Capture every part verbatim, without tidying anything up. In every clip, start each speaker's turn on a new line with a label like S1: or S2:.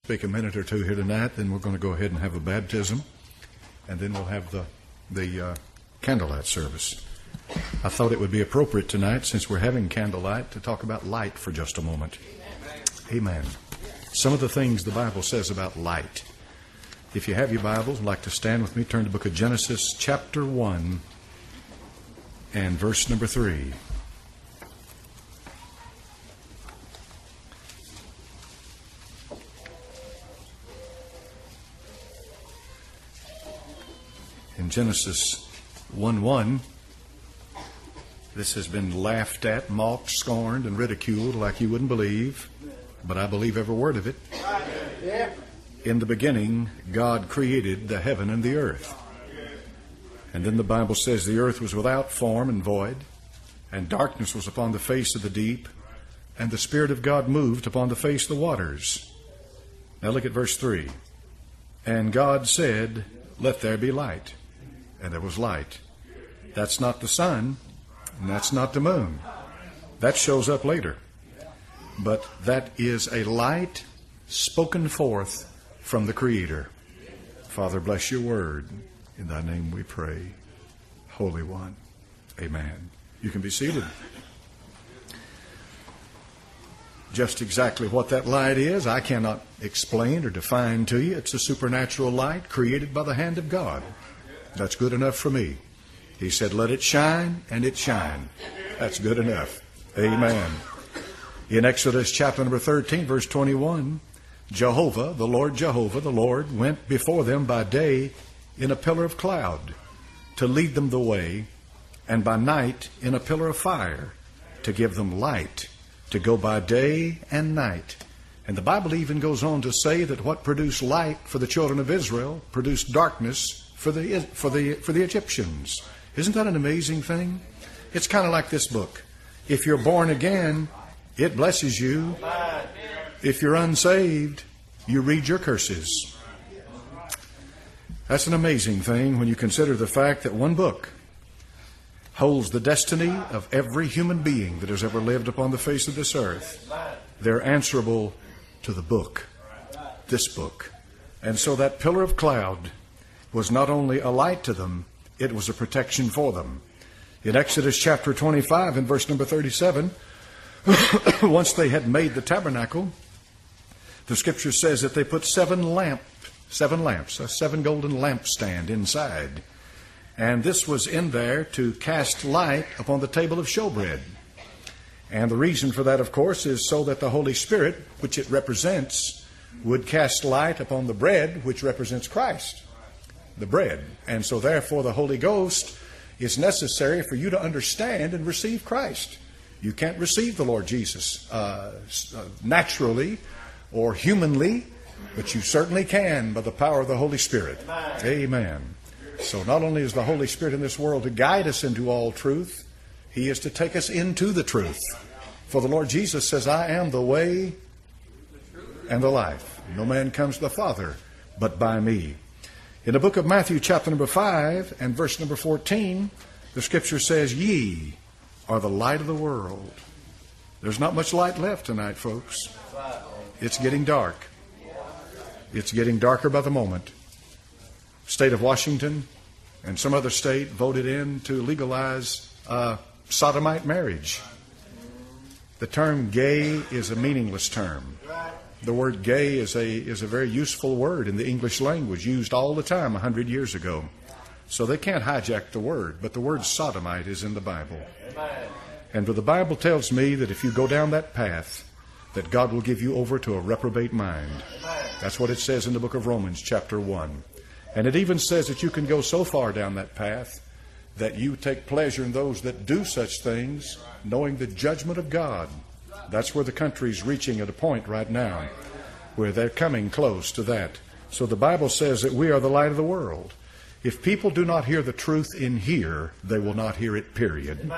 S1: take a minute or two here tonight, then we're going to go ahead and have a baptism, and then we'll have the, the uh, candlelight service. I thought it would be appropriate tonight, since we're having candlelight, to talk about light for just a moment. Amen. Some of the things the Bible says about light. If you have your Bibles, I'd like to stand with me, turn to the book of Genesis, chapter one, and verse number three. In Genesis one one, this has been laughed at, mocked, scorned, and ridiculed like you wouldn't believe, but I believe every word of it. In the beginning, God created the heaven and the earth. And then the Bible says the earth was without form and void, and darkness was upon the face of the deep, and the Spirit of God moved upon the face of the waters. Now look at verse three. And God said, "Let there be light." And there was light. That's not the sun, and that's not the moon. That shows up later. But that is a light spoken forth from the Creator. Father, bless your word. In thy name we pray. Holy One. Amen. You can be seated. Just exactly what that light is, I cannot explain or define to you. It's a supernatural light created by the hand of God. That's good enough for me. He said, "Let it shine," and it shined. That's good enough. Amen. In Exodus chapter number thirteen, verse twenty-one, Jehovah, the Lord Jehovah, the Lord, went before them by day in a pillar of cloud to lead them the way, and by night in a pillar of fire to give them light, to go by day and night. And the Bible even goes on to say that what produced light for the children of Israel produced darkness for the for the for the Egyptians. Isn't that an amazing thing? It's kind of like this book. If you're born again, it blesses you. If you're unsaved, you read your curses. That's an amazing thing when you consider the fact that one book holds the destiny of every human being that has ever lived upon the face of this earth. They're answerable to the book, this book. And so that pillar of cloud was not only a light to them, it was a protection for them. In Exodus chapter twenty-five and verse number thirty-seven, once they had made the tabernacle, the scripture says that they put seven lamp, seven lamps, a seven golden lampstand inside. And this was in there to cast light upon the table of showbread. And the reason for that, of course, is so that the Holy Spirit, which it represents, would cast light upon the bread, which represents Christ, the bread. And so therefore the Holy Ghost is necessary for you to understand and receive Christ. You can't receive the Lord Jesus uh, naturally or humanly, but you certainly can by the power of the Holy Spirit. Amen. Amen. So not only is the Holy Spirit in this world to guide us into all truth, He is to take us into the truth. For the Lord Jesus says, "I am the way and the life. No man comes to the Father but by me." In the book of Matthew chapter number five and verse number fourteen, the scripture says, "Ye are the light of the world." There's not much light left tonight, folks. It's getting dark. It's getting darker by the moment. State of Washington and some other state voted in to legalize uh, sodomite marriage. The term gay is a meaningless term. The word gay is a is a very useful word in the English language, used all the time a hundred years ago. So they can't hijack the word, but the word sodomite is in the Bible. And the Bible tells me that if you go down that path, that God will give you over to a reprobate mind. That's what it says in the book of Romans chapter one. And it even says that you can go so far down that path that you take pleasure in those that do such things, knowing the judgment of God. That's where the country's reaching at a point right now, where they're coming close to that. So the Bible says that we are the light of the world. If people do not hear the truth in here, they will not hear it, period.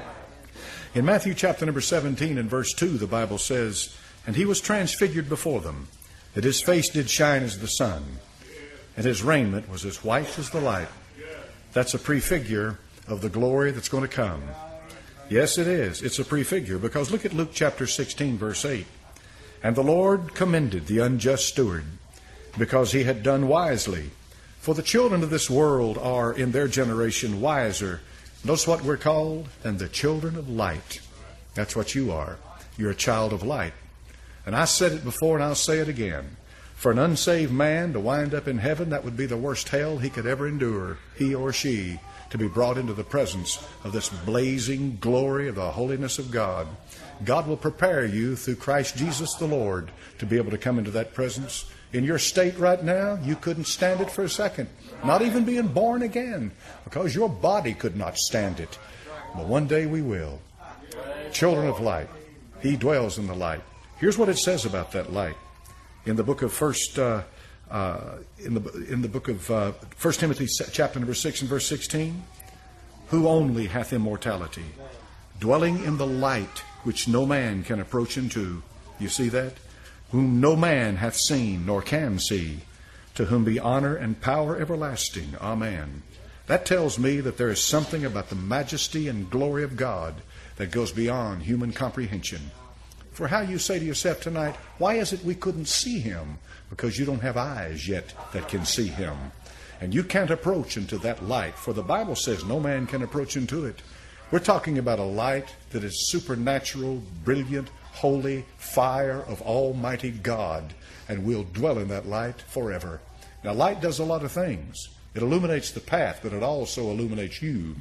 S1: In Matthew chapter number seventeen and verse two, the Bible says, "And he was transfigured before them, that his face did shine as the sun, and his raiment was as white as the light." That's a prefigure of the glory that's going to come. Yes, it is. It's a prefigure, because look at Luke chapter sixteen, verse eight. And the Lord commended the unjust steward, because he had done wisely. For the children of this world are in their generation wiser. Notice what we're called? Than the children of light. That's what you are. You're a child of light. And I said it before and I'll say it again. For an unsaved man to wind up in heaven, that would be the worst hell he could ever endure, he or she, to be brought into the presence of this blazing glory of the holiness of God. God will prepare you through Christ Jesus the Lord to be able to come into that presence. In your state right now, you couldn't stand it for a second. Not even being born again, because your body could not stand it. But one day we will. Children of light. He dwells in the light. Here's what it says about that light. In the book of First, uh, uh, in the in the book of uh, First Timothy, chapter number six and verse sixteen, who only hath immortality, dwelling in the light which no man can approach unto. You see that? Whom no man hath seen nor can see, to whom be honor and power everlasting. Amen. That tells me that there is something about the majesty and glory of God that goes beyond human comprehension. For how you say to yourself tonight, why is it we couldn't see Him? Because you don't have eyes yet that can see Him. And you can't approach into that light, for the Bible says no man can approach into it. We're talking about a light that is supernatural, brilliant, holy fire of Almighty God, and we'll dwell in that light forever. Now, light does a lot of things. It illuminates the path, but it also illuminates you.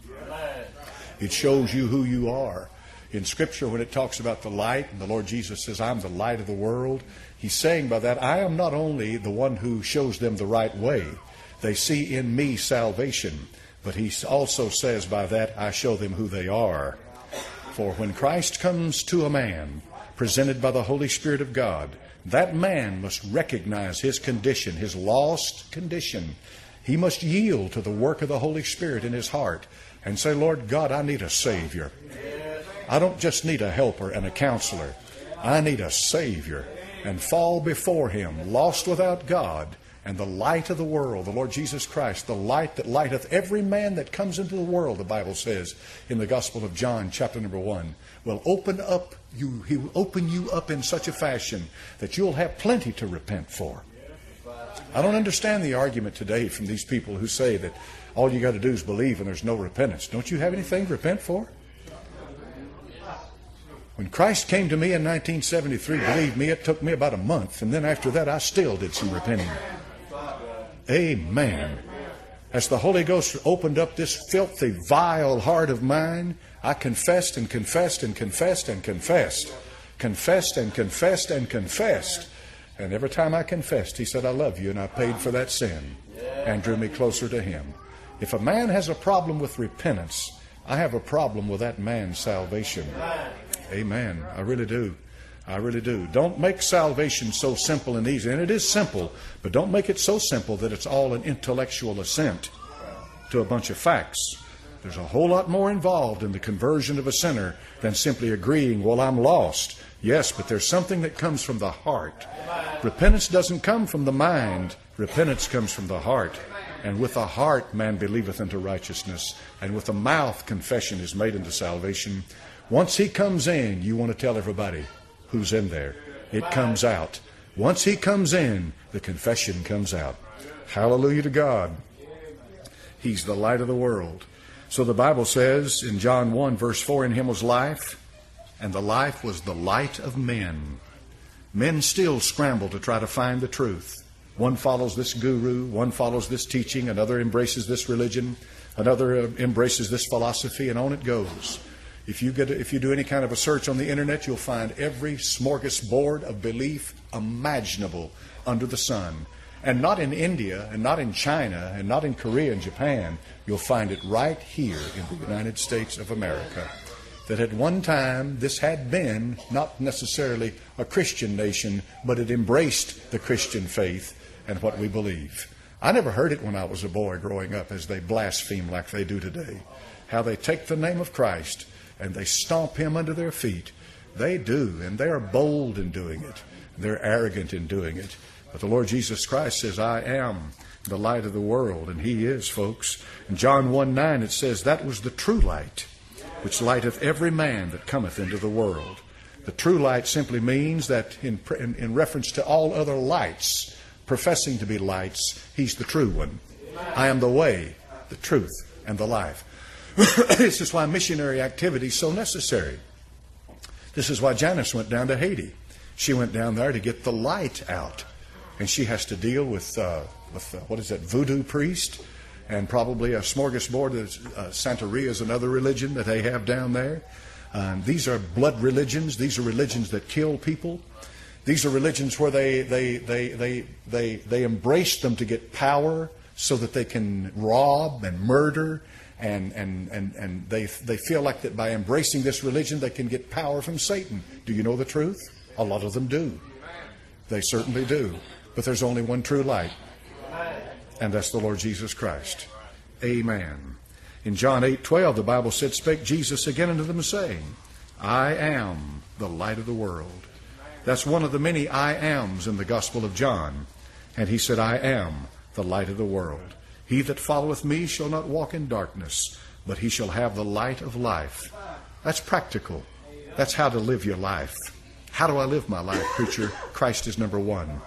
S1: It shows you who you are. In Scripture, when it talks about the light, and the Lord Jesus says, I'm the light of the world, He's saying by that, I am not only the one who shows them the right way. They see in me salvation, but He also says by that, I show them who they are. For when Christ comes to a man, presented by the Holy Spirit of God, that man must recognize his condition, his lost condition. He must yield to the work of the Holy Spirit in his heart and say, Lord God, I need a Savior. I don't just need a helper and a counselor. I need a Savior. And fall before Him, lost without God, and the light of the world, the Lord Jesus Christ, the light that lighteth every man that comes into the world, the Bible says in the Gospel of John, chapter number one, will open up you, He will open you up in such a fashion that you'll have plenty to repent for. I don't understand the argument today from these people who say that all you got to do is believe and there's no repentance. Don't you have anything to repent for? When Christ came to me in nineteen seventy-three, believe me, it took me about a month. And then after that, I still did some repenting. Amen. As the Holy Ghost opened up this filthy, vile heart of mine, I confessed and confessed and confessed and confessed. Confessed and confessed and confessed. And every time I confessed, He said, I love you, and I paid for that sin and drew me closer to Him. If a man has a problem with repentance, I have a problem with that man's salvation. Amen. I really do. I really do. Don't make salvation so simple and easy. And it is simple, but don't make it so simple that it's all an intellectual assent to a bunch of facts. There's a whole lot more involved in the conversion of a sinner than simply agreeing, well, I'm lost. Yes, but there's something that comes from the heart. Repentance doesn't come from the mind. Repentance comes from the heart. And with the heart man believeth unto righteousness, and with the mouth confession is made unto salvation. Once He comes in, you want to tell everybody who's in there. It comes out. Once He comes in, the confession comes out. Hallelujah to God. He's the light of the world. So the Bible says in John one, verse four, in Him was life, and the life was the light of men. Men still scramble to try to find the truth. One follows this guru, one follows this teaching, another embraces this religion, another embraces this philosophy, and on it goes. If you get, if you do any kind of a search on the internet, you'll find every smorgasbord of belief imaginable under the sun. And not in India, and not in China, and not in Korea and Japan. You'll find it right here in the United States of America. That at one time, this had been not necessarily a Christian nation, but it embraced the Christian faith and what we believe. I never heard it when I was a boy growing up as they blaspheme like they do today. How they take the name of Christ and they stomp Him under their feet. They do, and they are bold in doing it. They're arrogant in doing it. But the Lord Jesus Christ says, I am the light of the world, and He is, folks. In John one nine it says, that was the true light, which lighteth every man that cometh into the world. The true light simply means that in, in, in reference to all other lights, professing to be lights, He's the true one. I am the way, the truth, and the life. This is why missionary activity is so necessary. This is why Janice went down to Haiti. She went down there to get the light out. And she has to deal with, uh, with uh, what is that, voodoo priest, and probably a smorgasbord. Uh, Santeria is another religion that they have down there. Um, these are blood religions. These are religions that kill people. These are religions where they they they they they, they embrace them to get power, so that they can rob and murder, and and and and they they feel like that by embracing this religion they can get power from Satan. Do you know the truth? A lot of them do. They certainly do. But there's only one true light, and that's the Lord Jesus Christ. Amen. In John eight twelve, the Bible said, "Spake Jesus again unto them, saying, I am the light of the world." That's one of the many I ams in the Gospel of John. And He said, "I am the light of the world. He that followeth me shall not walk in darkness, but he shall have the light of life." That's practical. That's how to live your life. How do I live my life, preacher? Christ is number one.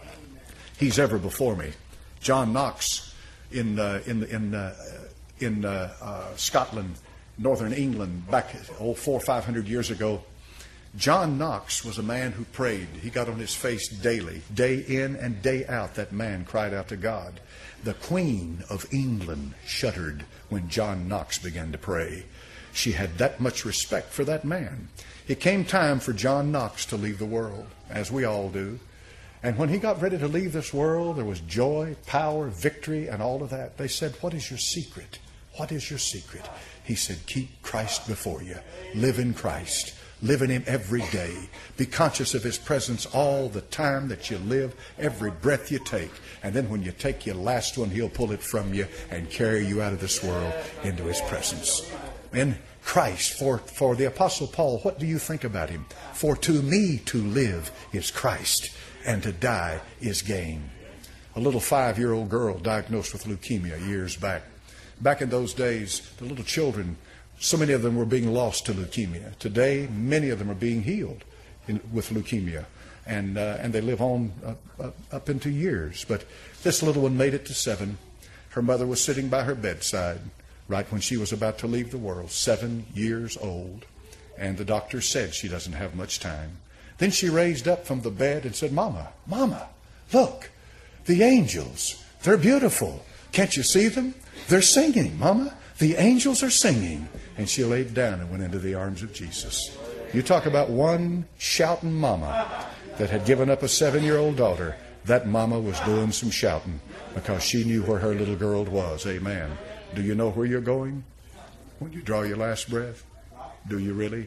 S1: He's ever before me. John Knox in uh, in in uh, in uh, uh, Scotland, northern England, back oh four or five hundred years ago. John Knox was a man who prayed. He got on his face daily, day in and day out. That man cried out to God. The Queen of England shuddered when John Knox began to pray. She had that much respect for that man. It came time for John Knox to leave the world, as we all do. And when he got ready to leave this world, there was joy, power, victory, and all of that. They said, "What is your secret? What is your secret?" He said, "Keep Christ before you. Live in Christ. Live in Him every day. Be conscious of His presence all the time that you live, every breath you take. And then when you take your last one, He'll pull it from you and carry you out of this world into His presence." And Christ, for, for the Apostle Paul, what do you think about him? "For to me to live is Christ, and to die is gain." A little five-year-old girl diagnosed with leukemia years back. Back in those days, the little children, so many of them were being lost to leukemia. Today, many of them are being healed in, with leukemia, and uh, and they live on uh, uh, up into years. But this little one made it to seven. Her mother was sitting by her bedside right when she was about to leave the world, seven years old, and the doctor said she doesn't have much time. Then she raised up from the bed and said, "Mama, Mama, look, the angels, they're beautiful. Can't you see them? They're singing, Mama. The angels are singing." And she laid down and went into the arms of Jesus. You talk about one shouting mama that had given up a seven-year-old daughter. That mama was doing some shouting because she knew where her little girl was. Amen. Do you know where you're going when you draw your last breath? Do you really?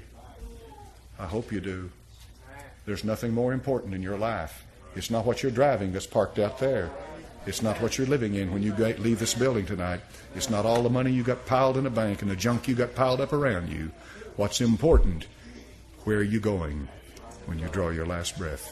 S1: I hope you do. There's nothing more important in your life. It's not what you're driving that's parked out there. It's not what you're living in when you leave this building tonight. It's not all the money you got piled in a bank and the junk you got piled up around you. What's important, where are you going when you draw your last breath?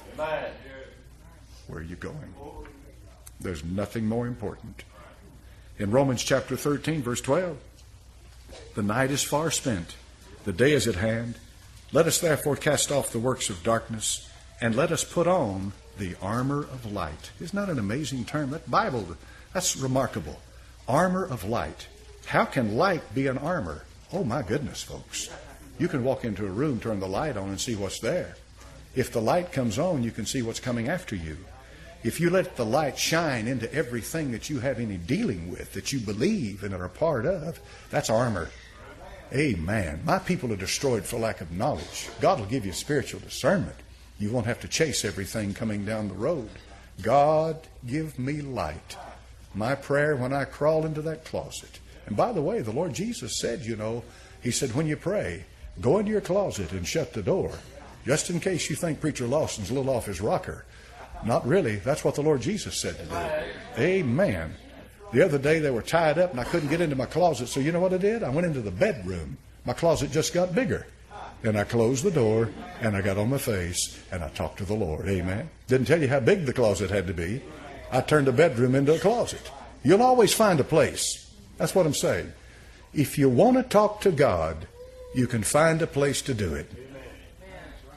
S1: Where are you going? There's nothing more important. In Romans chapter thirteen, verse twelve, "The night is far spent, the day is at hand. Let us therefore cast off the works of darkness, and let us put on the armor of light." Isn't that an amazing term? That Bible, that's remarkable. Armor of light. How can light be an armor? Oh my goodness, folks. You can walk into a room, turn the light on, and see what's there. If the light comes on, you can see what's coming after you. If you let the light shine into everything that you have any dealing with, that you believe and are a part of, that's armor. Amen. My people are destroyed for lack of knowledge. God will give you spiritual discernment. You won't have to chase everything coming down the road. God, give me light. My prayer when I crawl into that closet. And by the way, the Lord Jesus said, you know, He said, when you pray, go into your closet and shut the door. Just in case you think Preacher Lawson's a little off his rocker. Not really. That's what the Lord Jesus said to do. Amen. The other day they were tied up and I couldn't get into my closet. So you know what I did? I went into the bedroom. My closet just got bigger. And I closed the door and I got on my face and I talked to the Lord. Amen. Didn't tell you how big the closet had to be. I turned the bedroom into a closet. You'll always find a place. That's what I'm saying. If you want to talk to God, you can find a place to do it.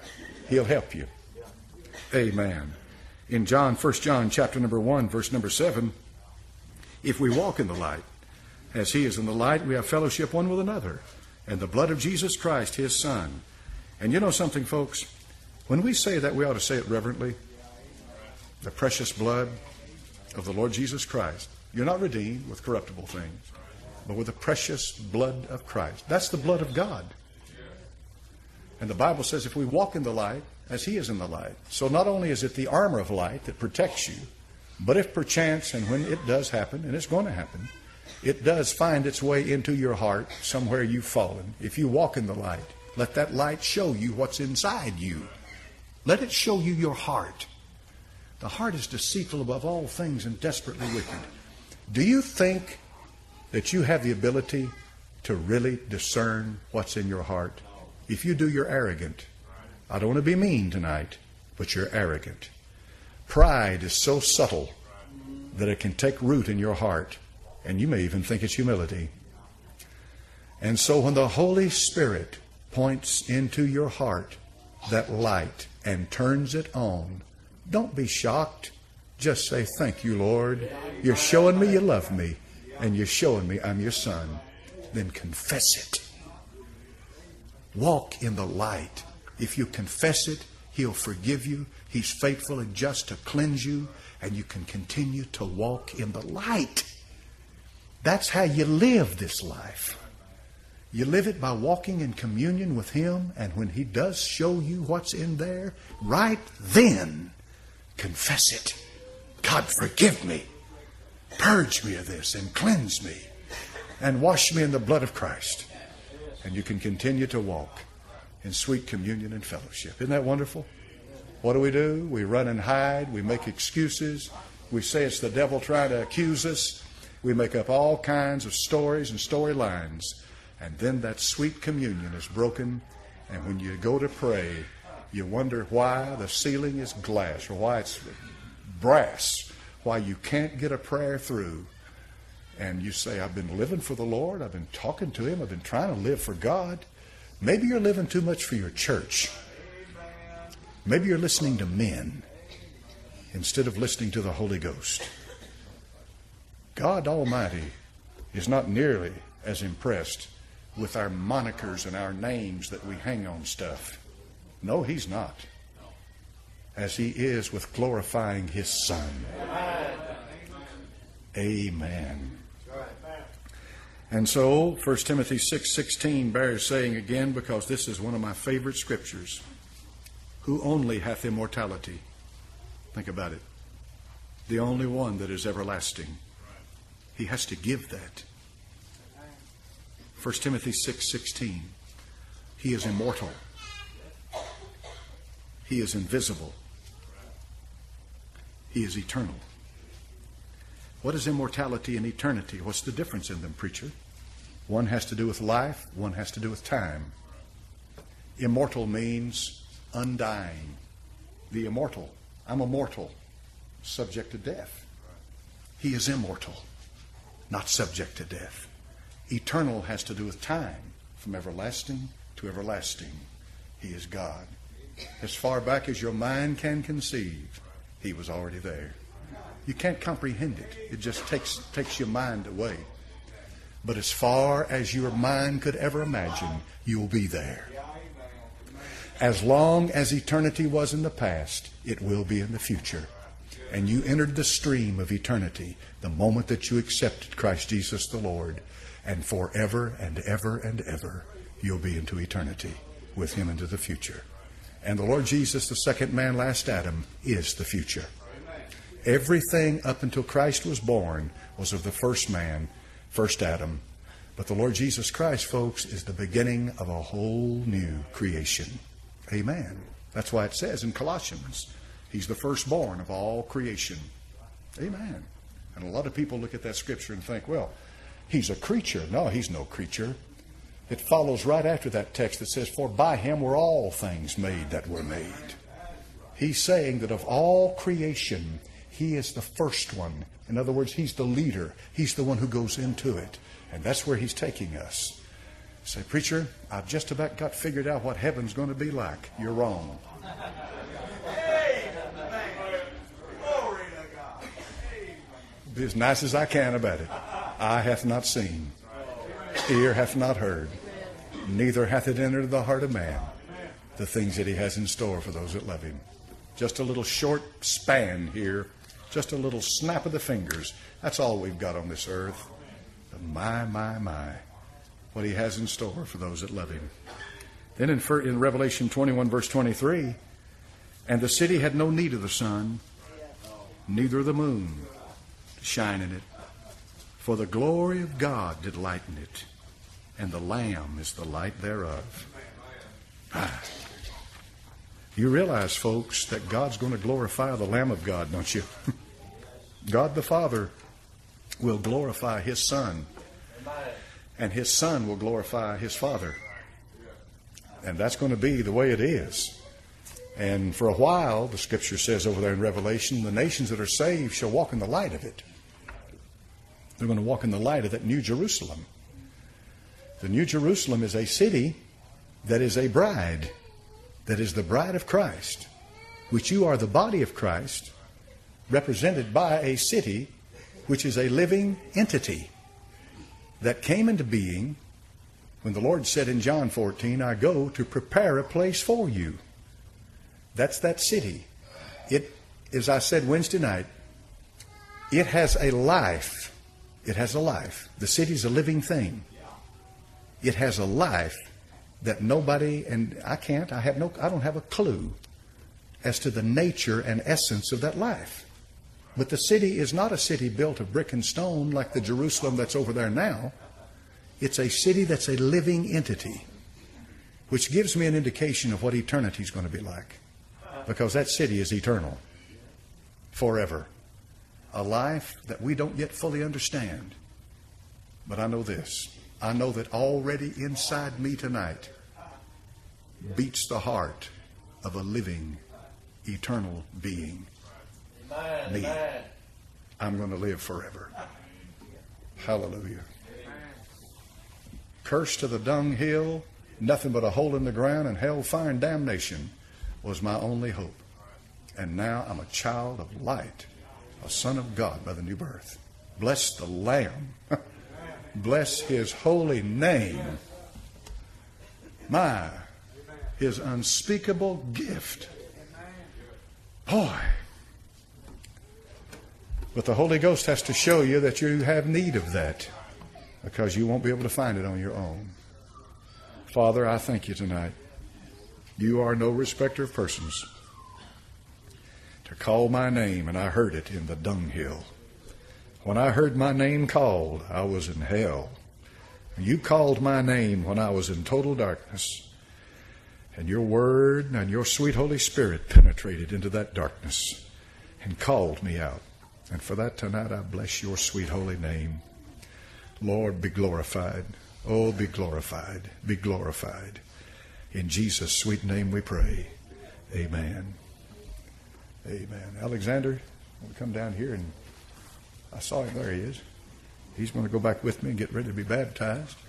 S1: He'll help you. Amen. In John, First John chapter number one, verse number seven, if we walk in the light, as He is in the light, we have fellowship one with another. And the blood of Jesus Christ, His Son. And you know something, folks? When we say that, we ought to say it reverently. The precious blood of the Lord Jesus Christ. You're not redeemed with corruptible things, but with the precious blood of Christ. That's the blood of God. And the Bible says if we walk in the light, as He is in the light. So not only is it the armor of light that protects you, but if perchance, and when it does happen, and it's going to happen, it does find its way into your heart, somewhere you've fallen. If you walk in the light, let that light show you what's inside you. Let it show you your heart. The heart is deceitful above all things and desperately wicked. Do you think that you have the ability to really discern what's in your heart? If you do, you're arrogant. I don't want to be mean tonight, but you're arrogant. Pride is so subtle that it can take root in your heart, and you may even think it's humility. And so when the Holy Spirit points into your heart that light and turns it on, don't be shocked. Just say, thank you, Lord. You're showing me you love me, and you're showing me I'm your son. Then confess it. Walk in the light. If you confess it, He'll forgive you. He's faithful and just to cleanse you, and you can continue to walk in the light. That's how you live this life. You live it by walking in communion with Him, and when He does show you what's in there, right then, confess it. God, forgive me. Purge me of this and cleanse me and wash me in the blood of Christ. And you can continue to walk in sweet communion and fellowship. Isn't that wonderful? What do we do? We run and hide. We make excuses. We say it's the devil trying to accuse us. We make up all kinds of stories and storylines. And then that sweet communion is broken. And when you go to pray, you wonder why the ceiling is glass or why it's brass, why you can't get a prayer through. And you say, I've been living for the Lord. I've been talking to Him. I've been trying to live for God. Maybe you're living too much for your church. Maybe you're listening to men instead of listening to the Holy Ghost. God Almighty is not nearly as impressed with our monikers and our names that we hang on stuff. No, He's not. As He is with glorifying His Son. Amen. And so, First Timothy six sixteen bears saying again, because this is one of my favorite scriptures. Who only hath immortality? Think about it. The only one that is everlasting. He has to give that. First Timothy six sixteen. He is immortal. He is invisible. He is eternal. What is immortality and eternity? What's the difference in them, preacher? One has to do with life. One has to do with time. Immortal means undying. The immortal. I'm a mortal, subject to death. He is immortal, not subject to death. Eternal has to do with time, from everlasting to everlasting. He is God. As far back as your mind can conceive, He was already there. You can't comprehend it. It just takes takes your mind away. But as far as your mind could ever imagine, you'll be there. As long as eternity was in the past, it will be in the future. And you entered the stream of eternity the moment that you accepted Christ Jesus the Lord. And forever and ever and ever, you'll be into eternity with Him into the future. And the Lord Jesus, the second man, last Adam, is the future. Everything up until Christ was born was of the first man, first Adam. But the Lord Jesus Christ, folks, is the beginning of a whole new creation. Amen. That's why it says in Colossians, He's the firstborn of all creation. Amen. And a lot of people look at that scripture and think, well, He's a creature. No, He's no creature. It follows right after that text that says, for by Him were all things made that were made. He's saying that of all creation, He is the first one. In other words, He's the leader. He's the one who goes into it. And that's where He's taking us. Say, preacher, I've just about got figured out what heaven's going to be like. You're wrong. Be as nice as I can about it. Eye hath not seen, ear hath not heard, neither hath it entered the heart of man the things that he has in store for those that love him. Just a little short span here, just a little snap of the fingers. That's all we've got on this earth. But my, my, my, what he has in store for those that love him. Then in, in Revelation twenty-one, verse twenty-three, and the city had no need of the sun, neither the moon to shine in it, for the glory of God did lighten it, and the Lamb is the light thereof. Ah. You realize, folks, that God's going to glorify the Lamb of God, don't you? God the Father will glorify His Son, and His Son will glorify His Father. And that's going to be the way it is. And for a while, the Scripture says over there in Revelation, the nations that are saved shall walk in the light of it. They're going to walk in the light of that New Jerusalem. The New Jerusalem is a city that is a bride, that is the bride of Christ, which you are the body of Christ, represented by a city which is a living entity that came into being when the Lord said in John fourteen, I go to prepare a place for you. That's that city. It, as I said Wednesday night, it has a life. It has a life. The city's a living thing. It has a life that nobody, and I can't, I have no, I don't have a clue as to the nature and essence of that life. But the city is not a city built of brick and stone like the Jerusalem that's over there now. It's a city that's a living entity, which gives me an indication of what eternity is going to be like. Because that city is eternal, forever. A life that we don't yet fully understand. But I know this. I know that already inside me tonight beats the heart of a living, eternal being.
S2: Amen.
S1: Me. I'm going to live forever. Hallelujah. Cursed to the dunghill, nothing but a hole in the ground, and hellfire and damnation was my only hope. And now I'm a child of light, a son of God by the new birth. Bless the Lamb. Bless His holy name. My, His unspeakable gift. Boy. But the Holy Ghost has to show you that you have need of that, because you won't be able to find it on your own. Father, I thank you tonight. You are no respecter of persons. To call my name, and I heard it in the dunghill. When I heard my name called, I was in hell. You called my name when I was in total darkness. And your word and your sweet Holy Spirit penetrated into that darkness and called me out. And for that tonight, I bless your sweet holy name. Lord, be glorified. Oh, be glorified. Be glorified. In Jesus' sweet name we pray. Amen. Amen. Alexander, will come down here, and I saw him. There he is. He's going to go back with me and get ready to be baptized.